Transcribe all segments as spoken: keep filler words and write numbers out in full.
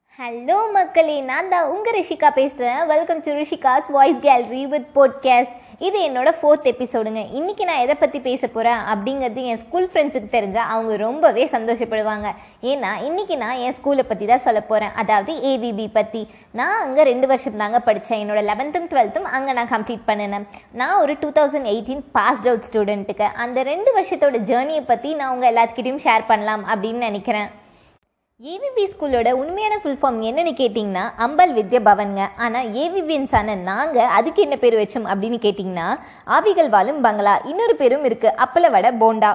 Hello மக்களே, நான் தான் உங்கள் ரிஷிகா பேசுகிறேன். Welcome to Rishika's voice gallery with podcast. இது என்னோட ஃபோர்த் எபிசோடுங்க. இன்றைக்கி நான் எதை பற்றி பேச போகிறேன் அப்படிங்கிறது என் ஸ்கூல் ஃப்ரெண்ட்ஸுக்கு தெரிஞ்சால் அவங்க ரொம்பவே சந்தோஷப்படுவாங்க. ஏன்னா இன்றைக்கி நான் என் ஸ்கூலை பற்றி தான் சொல்ல போகிறேன், அதாவது ஏவிபி பற்றி. நான் அங்கே ரெண்டு வருஷம் தாங்க படித்தேன். என்னோட லெவன்த்தும் டுவெல்த்தும் அங்கே நான் கம்ப்ளீட் பண்ணினேன். நான் ஒரு two thousand eighteen passed out ஸ்டூடெண்ட்டுக்கு அந்த ரெண்டு வருஷத்தோட ஜேர்னியை பற்றி நான் உங்கள் எல்லாத்துக்கிட்டையும் ஷேர் பண்ணலாம் அப்படின்னு நினைக்கிறேன். ஏவிபி ஸ்கூலோட உண்மையான ஃபுல் ஃபார்ம் என்னன்னு கேட்டிங்கன்னா அம்பல் வித்யா பவன்ங்க. ஆனால் ஏவிபின்ஸான நாங்கள் அதுக்கு என்ன பேர் வச்சோம் அப்படின்னு கேட்டிங்கன்னா ஆவிகள் வாழும் பங்களா. இன்னொரு பேரும் இருக்குது, அப்பள வடை போண்டா.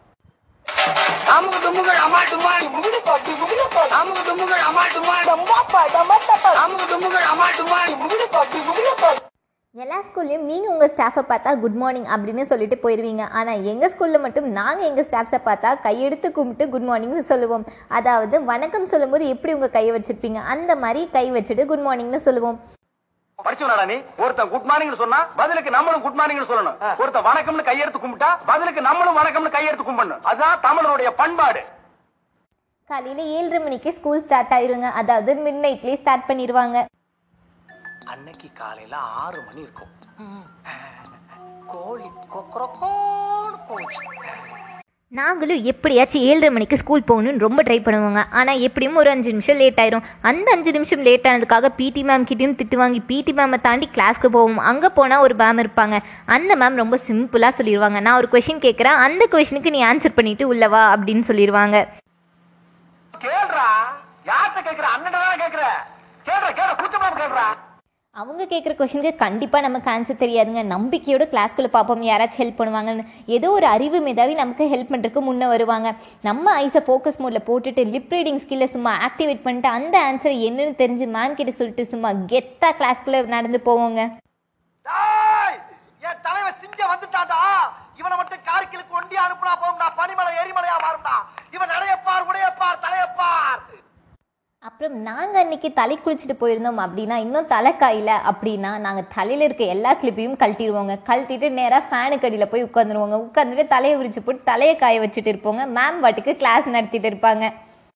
எல்லா ஸ்கூல்லையும் நீங்கள் உங்கள் ஸ்டாஃபை பார்த்தா குட் மார்னிங் அப்படின்னு சொல்லிட்டு போயிடுவீங்க. ஆனால் எங்கள் ஸ்கூலில் மட்டும் நாங்கள் எங்கள் ஸ்டாஃப்ஸை பார்த்தா கையெடுத்து கும்பிட்டு குட் மார்னிங்னு சொல்லுவோம். அதாவது வணக்கம் சொல்லும்போது எப்படி உங்கள் கையை வச்சிருப்பீங்க அந்த மாதிரி கை வச்சுட்டு குட் மார்னிங்னு சொல்லுவோம். படிச்சவனாடா நீ? ஒருத்தன் குட் மார்னிங் சொன்னா பதிலுக்கு நம்மளும் குட் மார்னிங் சொல்லணும். ஒருத்தன் வணக்கம்னு கையெடுத்து கும்பிட்டா பதிலுக்கு நம்மளும் வணக்கம்னு கையெடுத்து கும்பிடணும். அதுதான் தமிழனுடைய பண்பாடு. காலையில் ஏழரை மணிக்கு ஸ்கூல் ஸ்டார்ட் ஆயிருங்க. அதாவது மிட் நைட்லேயே ஸ்டார்ட் பண்ணிடுவாங்க. அன்னைக்கு காலையில ஆறு மணி இருக்கும். கோழி போச்சு. நாங்களும் எப்படியாச்சும் ஏழரை மணிக்கு ஸ்கூல் போகணுன்னு ரொம்ப ட்ரை பண்ணுவாங்க. ஆனால் எப்படியும் ஒரு அஞ்சு நிமிஷம் லேட் ஆயிரும். அந்த அஞ்சு நிமிஷம் லேட் ஆனதுக்காக பிடி மேம் கிட்டையும் திட்டு வாங்கி பிடி மேமை தாண்டி கிளாஸ்க்கு போவோம். அங்கே போனால் ஒரு மேம் இருப்பாங்க. அந்த மேம் ரொம்ப சிம்பிளாக சொல்லிடுவாங்க, நான் ஒரு கொஷின் கேட்குறேன், அந்த கொஷினுக்கு நீ ஆன்சர் பண்ணிட்டு உள்ளவா அப்படின்னு சொல்லிடுவாங்க. கேளுடா, யார்கிட்ட கேட்குற? அண்ணன் தான் கேட்குற. கேளுடா, கேளு, கூச்சமா கேளுடா. அவங்க கேட்குற கொஷனுக்கு கண்டிப்பாக நமக்கு ஆன்சர் தெரியாதுங்க. நம்பிக்கையோட கிளாஸ்குள்ளே பார்ப்போம் யாராச்சும் ஹெல்ப் பண்ணுவாங்கன்னு. ஏதோ ஒரு அறிவு மேதாவி நமக்கு ஹெல்ப் பண்ணுறதுக்கு முன்னே வருவாங்க. நம்ம ஐஸை ஃபோக்கஸ் மோடில் போட்டுட்டு லிப் ரீடிங் ஸ்கில்லை சும்மா ஆக்டிவேட் பண்ணிட்டு அந்த ஆன்சரை என்னன்னு தெரிஞ்சு மேம் கிட்ட சொல்லிட்டு சும்மா கெத்தா கிளாஸ்குள்ளே நடந்து போவோங்க. என் தலைவன் சிங்க வந்துட்டாடா, இவனை மட்டும் கார்கிலுக்கு ஒண்டி அனுப்புனா போகும்டா, பனிமலை எரிமலையா மாறும்டா. இவன் நடையப்பார் உடையப்பார் தலையப்பார். அப்புறம் நாங்கள் அன்றைக்கி தலை குளிச்சுட்டு போயிருந்தோம் அப்படின்னா, இன்னும் தலை காயில அப்படின்னா நாங்கள் தலையில் இருக்க எல்லா கிளிப்பையும் கழட்டிடுவோங்க. கழட்டிட்டு நேராக ஃபேனுக்கு அடியில் போய் உட்காந்துருவோங்க. உட்காந்துட்டு தலையை விரிச்சு போட்டு தலையை காய வச்சுட்டு இருப்போங்க. மேம் வாட்டுக்கு கிளாஸ் நடத்திட்டு இருப்பாங்க.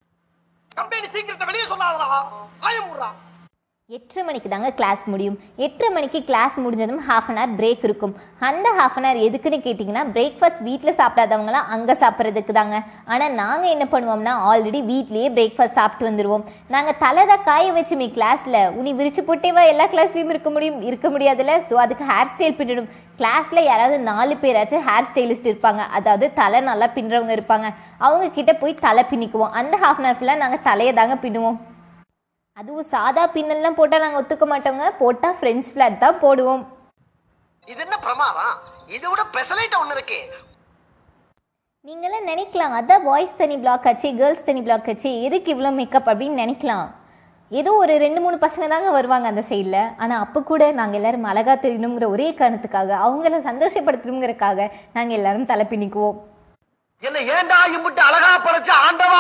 எட்டரை மணிக்கு தாங்க கிளாஸ் முடியும். எட்டரை மணிக்கு கிளாஸ் முடிஞ்சதும் ஹாஃப் அன் ஹவர் பிரேக் இருக்கும். அந்த ஹாஃப் அன் ஹவர் எதுக்குன்னு கேட்டிங்கன்னா பிரேக்ஃபாஸ்ட் வீட்டில் சாப்பிடாதவங்களாம் அங்கே சாப்பிட்றதுக்கு தாங்க. ஆனால் நாங்கள் என்ன பண்ணுவோம்னா ஆல்ரெடி வீட்லேயே பிரேக்ஃபாஸ்ட் சாப்பிட்டு வந்துடுவோம். நாங்கள் தலை தான் காய வச்சுமே கிளாஸில், உனி விரிச்சு போட்டேவா எல்லா கிளாஸ்லேயும் இருக்க முடியும்? இருக்க முடியாதுல்ல. ஸோ அதுக்கு ஹேர் ஸ்டைல் பின்னிடும். கிளாஸில் யாராவது நாலு பேராச்சும் ஹேர் ஸ்டைலிஸ்ட் இருப்பாங்க, அதாவது தலை நல்லா பின்னுறவங்க இருப்பாங்க. அவங்க கிட்ட போய் தலை பின்னிக்குவோம். அந்த ஹாஃப் அன் ஹவர் ஃபுல்லாக நாங்கள் தலையை தாங்க பின்னுவோம். அதுவும் சாதா பின்னல்லாம் போட்டால் நாங்கள் ஒத்துக்க மாட்டோங்க. போட்டால் ஃப்ரெஞ்ச் ஃப்ளாட் தான் போடுவோம். இது என்ன பிரமாதம்? இது விட பெசலைட் ஒன்று இருக்கு. நீங்களாம் நினைக்கலாம், அதான் பாய்ஸ் தனி பிளாக் ஆச்சு, கேர்ள்ஸ் தனி பிளாக் ஆச்சு, எதுக்கு இவ்வளோ மேக்கப் அப்படின்னு நினைக்கலாம். ஏதோ ஒரு ரெண்டு மூணு பசங்க தாங்க வருவாங்க அந்த சைடில். ஆனால் அப்போ கூட நாங்கள் எல்லோரும் அழகா தெரியணுங்கிற ஒரே காரணத்துக்காக, அவங்கள சந்தோஷப்படுத்தணுங்கிறதுக்காக நாங்கள் எல்லாரும் தலை பின்னிக்குவோம். என்ன ஏண்டா இம்புட்டு அழகா படைச்ச ஆண்டவா?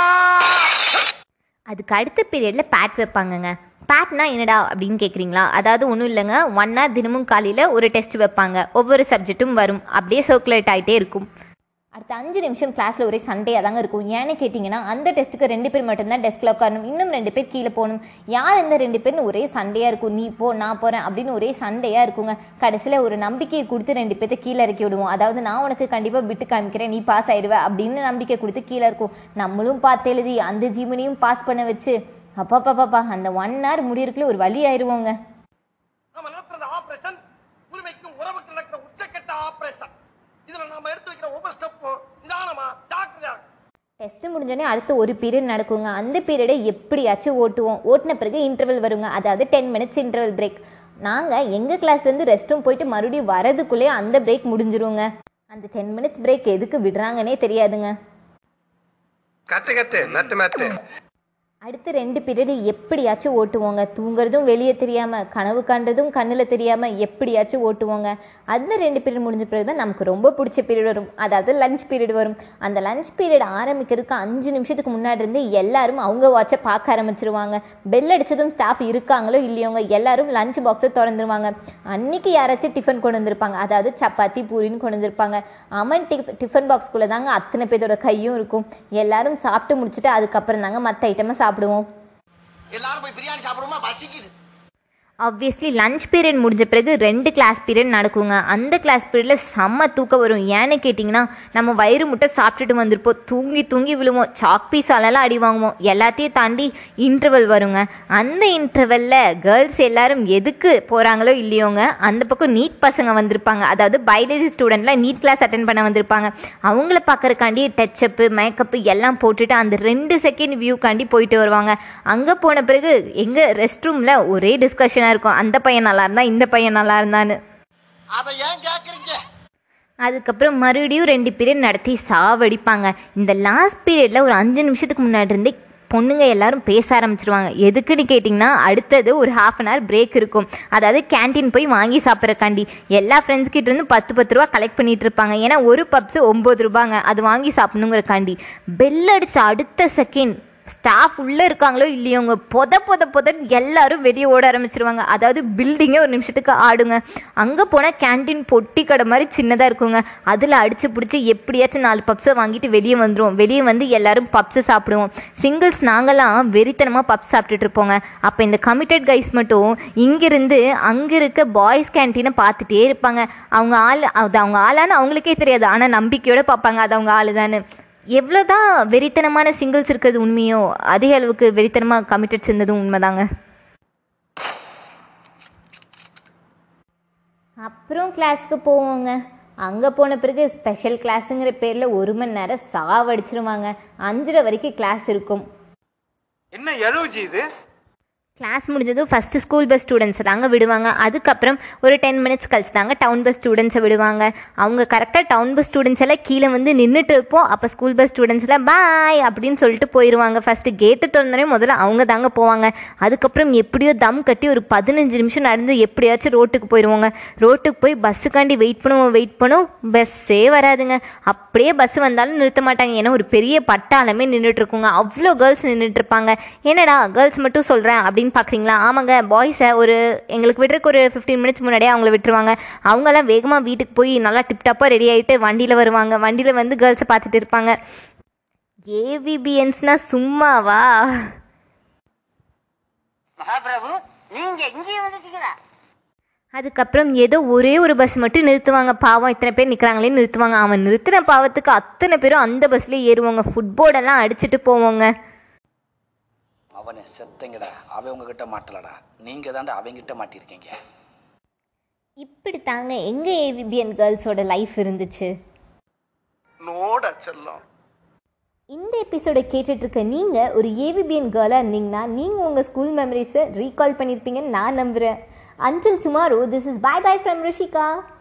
அதுக்கு அடுத்த பீரியடில் பேட் வைப்பாங்கங்க. பேட்னா என்னடா அப்படின்னு கேட்குறீங்களா? அதாவது ஒன்றும் இல்லைங்க, ஒன் ஹவர் தினமும் காலையில் ஒரு டெஸ்ட் வைப்பாங்க. ஒவ்வொரு சப்ஜெக்ட்டும் வரும், அப்படியே சர்க்குலேட் ஆகிட்டே இருக்கும். அடுத்த அஞ்சு நிமிஷம் கிளாஸில் ஒரே சண்டையாக தாங்க இருக்கும். ஏன்னு கேட்டிங்கன்னா அந்த டெஸ்ட்டுக்கு ரெண்டு பேர் மட்டும்தான் டெஸ்கில் உட்காரணும், இன்னும் ரெண்டு பேர் கீழே போகணும். யார் இந்த ரெண்டு பேர்னு ஒரே சண்டையாக இருக்கும். நீ போ நான் போகிறேன் அப்படின்னு ஒரே சண்டையாக இருக்குங்க. கடைசியில் ஒரு நம்பிக்கையை கொடுத்து ரெண்டு பேர்த்த கீழே இறக்கி விடுவோம். அதாவது நான் உனக்கு கண்டிப்பாக விட்டு காமிக்கிறேன், நீ பாஸ் ஆயிடுவேன் அப்படின்னு நம்பிக்கை கொடுத்து கீழே இருக்கும். நம்மளும் பார்த்து எழுதி அந்த ஜீவனையும் பாஸ் பண்ண வச்சு அப்பா பாப்பா அந்த ஒன் ஹவர் முடியறதுக்குள்ள ஒரு வழி ஆயிடுவோங்க. டெஸ்ட் முடிஞ்சோடனே அடுத்து ஒரு பீரியட் நடக்குங்க. அந்த பீரியடை எப்படியாச்சும் ஓட்டுவோம். ஓட்டின பிறகு இன்டர்வல் வருங்க, அதாவது டென் மினிட்ஸ் இன்டர்வல் பிரேக். நாங்கள் எங்கள் கிளாஸ்லேருந்து ரெஸ்ட் ரூம் போயிட்டு மறுபடியும் வரதுக்குள்ளே அந்த பிரேக் முடிஞ்சிருவோங்க. அந்த டென் மினிட்ஸ் பிரேக் எதுக்கு விடுறாங்கன்னே தெரியாதுங்க. கட்டு கட்டு மேட்டு மேட்டு. அடுத்து ரெண்டு பீரியடு எப்படியாச்சும் ஓட்டுவோங்க. தூங்குறதும் வெளியே தெரியாமல், கனவு காண்றதும் கண்ணில் தெரியாமல் எப்படியாச்சும் ஓட்டுவோங்க. அந்த ரெண்டு பீரியட் முடிஞ்ச பிறகு தான் நமக்கு ரொம்ப பிடிச்ச பீரியட் வரும், அதாவது லஞ்ச் பீரியட் வரும். அந்த லஞ்ச் பீரியட் ஆரம்பிக்கிறதுக்கு அஞ்சு நிமிஷத்துக்கு முன்னாடி இருந்து எல்லாரும் அவங்க வாட்சை பார்க்க ஆரம்பிச்சிருவாங்க. பெல் அடித்ததும் ஸ்டாஃப் இருக்காங்களோ இல்லையோங்க எல்லாரும் லஞ்ச் பாக்ஸை திறந்துருவாங்க. அன்றைக்கி யாராச்சும் டிஃபன் கொண்டு வந்திருப்பாங்க, அதாவது சப்பாத்தி பூரின்னு கொண்டு வந்திருப்பாங்க. அமன் டிஃப் டிஃபன் பாக்ஸ்குள்ளே தாங்க அத்தனை பேரோட கையும் இருக்கும். எல்லாரும் சாப்பிட்டு முடிச்சுட்டு அதுக்கப்புறம் தாங்க மற்ற ஐட்டமாக சாப்பிடுவோம். எல்லாரும் போய் பிரியாணி சாப்பிடுமா, பசிக்குது. ஆப்வியஸ்லி லஞ்ச் பீரியட் முடிஞ்ச பிறகு ரெண்டு கிளாஸ் பீரியட் நடக்குங்க. அந்த கிளாஸ் பீரியடில் செம்ம தூக்கம் வரும். ஏன்னு கேட்டிங்கன்னா நம்ம வயிறு முட்டை சாப்பிட்டுட்டு வந்திருப்போம், தூங்கி தூங்கி விழுவோம், சாக் பீஸாலெல்லாம் அடி வாங்குவோம். எல்லாத்தையும் தாண்டி இன்டர்வல் வருங்க. அந்த இன்டர்வலில் கேர்ள்ஸ் எல்லாரும் எதுக்கு போகிறாங்களோ இல்லையோங்க, அந்த பக்கம் நீட் பசங்க வந்திருப்பாங்க. அதாவது பயாலஜி ஸ்டூடெண்ட்லாம் நீட் கிளாஸ் அட்டென்ட் பண்ண வந்திருப்பாங்க. அவங்கள பார்க்கறக்காண்டி டச்சப்பு மேக்கப்பு எல்லாம் போட்டுட்டு அந்த ரெண்டு செகண்ட் வியூக்காண்டி போயிட்டு வருவாங்க. அங்கே போன பிறகு எங்கள் ரெஸ்ட் ரூமில் ஒரே டிஸ்கஷன் இருக்கும், அந்த பையன் நல்லா இருந்தா இந்த பையன் நல்லா இருந்தான்னு. அதை ஏன் கேக்குறீங்க? அதுக்கப்புறம் மறுபடியும் ரெண்டு பீரியட் நடத்தி சாவடிப்பாங்க. இந்த லாஸ்ட் பீரியட்ல ஒரு அஞ்சு நிமிஷத்துக்கு முன்னாடி இருந்தே பொண்ணுங்க எல்லாரும் பேச ஆரம்பிச்சிருவாங்க. எதுக்குன்னு கேட்டிங்கன்னா அடுத்தது ஒரு ஹாஃப் அன் ஹவர் பிரேக் இருக்கும். அதாவது கேன்டீன் போய் வாங்கி சாப்பிட்றக்காண்டி எல்லா ஃப்ரெண்ட்ஸ் கிட்ட இருந்து பத்து பத்து ரூபா கலெக்ட் பண்ணிட்டு இருப்பாங்க. ஏன்னா ஒரு பப்ஸ் ஒம்பது ரூபாங்க, அது வாங்கி சாப்பிடணுங்கிறக்காண்டி. பெல் அடிச்ச அடுத்த செகண்ட் ஸ்டாஃப் உள்ளே இருக்காங்களோ இல்லையோங்க, பொத பொத பொத எல்லாரும் வெளியே ஓட ஆரம்பிச்சிருவாங்க. அதாவது பில்டிங்கே ஒரு நிமிஷத்துக்கு ஆடுங்க. அங்கே போனால் கேன்டீன் பொட்டி கடை மாதிரி சின்னதாக இருக்குங்க. அதில் அடித்து பிடிச்சி எப்படியாச்சும் நாலு பப்ஸை வாங்கிட்டு வெளியே வந்துடுவோம். வெளியே வந்து எல்லாரும் பப்ஸை சாப்பிடுவோம். சிங்கிள்ஸ் நாங்கள்லாம் வெறித்தனமாக பப்ஸ் சாப்பிட்டுட்டு இருப்போங்க. அப்போ இந்த கமிட்டட் கைஸ் மட்டும் இங்கிருந்து அங்கே இருக்க பாய்ஸ் கேன்டீனை பார்த்துட்டே இருப்பாங்க. அவங்க ஆள் அது அவங்க ஆளான்னு அவங்களுக்கே தெரியாது, ஆனால் நம்பிக்கையோடு பார்ப்பாங்க அது அவங்க ஆள் தானே. எவ்வளோதான் வெறித்தனமான சிங்கிள்ஸ் இருக்கிறது உண்மையோ, அதிக அளவுக்கு வெறித்தனமாக கமிட்டட்ஸ் இருந்ததும் உண்மைதாங்க. அப்புறம் கிளாஸுக்கு போவோங்க. அங்கே போன பிறகு ஸ்பெஷல் கிளாஸுங்கிற பேரில் ஒரு மணி நேரம் சாவடிச்சிருவாங்க. அஞ்சரை வரைக்கும் கிளாஸ் இருக்கும். என்ன எழுவுச்சு இது? கிளாஸ் முடிஞ்சதும் ஃபஸ்ட்டு ஸ்கூல் பஸ் ஸ்டூடெண்ட்ஸை தாங்க விடுவாங்க. அதுக்கப்புறம் ஒரு டென் மினிட்ஸ் கழிச்சு தாங்க டவுன் பஸ் ஸ்டூடெண்ட்ஸை விடுவாங்க. அவங்க கரெக்டாக டவுன் பஸ் ஸ்டூடெண்ட்ஸ் எல்லாம் கீழே வந்து நின்றுட்டு இருப்போம். அப்போ ஸ்கூல் பஸ் ஸ்டூடெண்ட்ஸ்லாம் பாய் அப்படின்னு சொல்லிட்டு போயிடுவாங்க. ஃபஸ்ட்டு கேட்டு திறந்தோடனே முதல்ல அவங்க தாங்க போவாங்க. அதுக்கப்புறம் எப்படியோ தம் கட்டி ஒரு பதினஞ்சு நிமிஷம் நடந்து எப்படியாச்சும் ரோட்டுக்கு போயிடுவோங்க. ரோட்டுக்கு போய் பஸ்ஸுக்காண்டி வெயிட் பண்ணுவோம் வெயிட் பண்ணுவோம் பஸ்ஸே வராதுங்க. அப்படியே பஸ் வந்தாலும் நிறுத்த மாட்டாங்க. ஏன்னா ஒரு பெரிய பட்டாளமே நின்றுட்டு இருக்குங்க. அவ்வளோ கேர்ள்ஸ் நின்றுட்டு இருப்பாங்க. என்னடா கேர்ள்ஸ் மட்டும் சொல்கிறேன் அப்படின்னு பார்க்குறீங்களா? ஆமாங்க, பாய்ஸை ஒரு எங்களுக்கு விடுறதுக்கு ஒரு ஃபிஃப்டீன் மினிட்ஸ் முன்னாடியே அவங்கள விட்டுருவாங்க. அவங்கெல்லாம் வேகமாக வீட்டுக்கு போய் நல்லா டிப்டாப்பாக ரெடி ஆகிட்டு வண்டியில் வருவாங்க. வண்டியில் வந்து கேர்ள்ஸை பார்த்துட்டு இருப்பாங்க. ஏவிபிஎன்ஸ்னா சும்மாவா? மகாபிரபு, நீங்க இங்கே வந்துட்டீங்களா? அதுக்கப்புறம் ஏதோ ஒரே ஒரு பஸ் மட்டும் நிறுத்துவாங்க. பாவம் இத்தனை பேர் நிற்கிறாங்களே நிறுத்துவாங்க. அவன் நிறுத்தின பாவத்துக்கு அத்தனை பேரும் அந்த பஸ்லேயே ஏறுவாங்க. ஃபுட்போர்டெல்லாம் அடிச்சுட்டு போவோங்க. அவனை செத்தங்கடா, அவன் உங்ககிட்ட மாட்டலடா, நீங்க தாண்டா அவங்கிட்ட மாட்டிருக்கீங்க. இப்படி தாங்க எங்க ஏவிபிஎன் கேர்ள்ஸோட லைஃப் இருந்துச்சு. நோட செல்லம். இந்த எபிசோட கேட்டுட்டு இருக்க நீங்க ஒரு ஏவிபிஎன் கேர்ளா இருந்தீங்கன்னா நீங்க உங்க ஸ்கூல் மெமரிஸை ரீகால் பண்ணியிருப்பீங்கன்னு நான் நம்புறேன். Until tomorrow, this is bye bye from Rishika.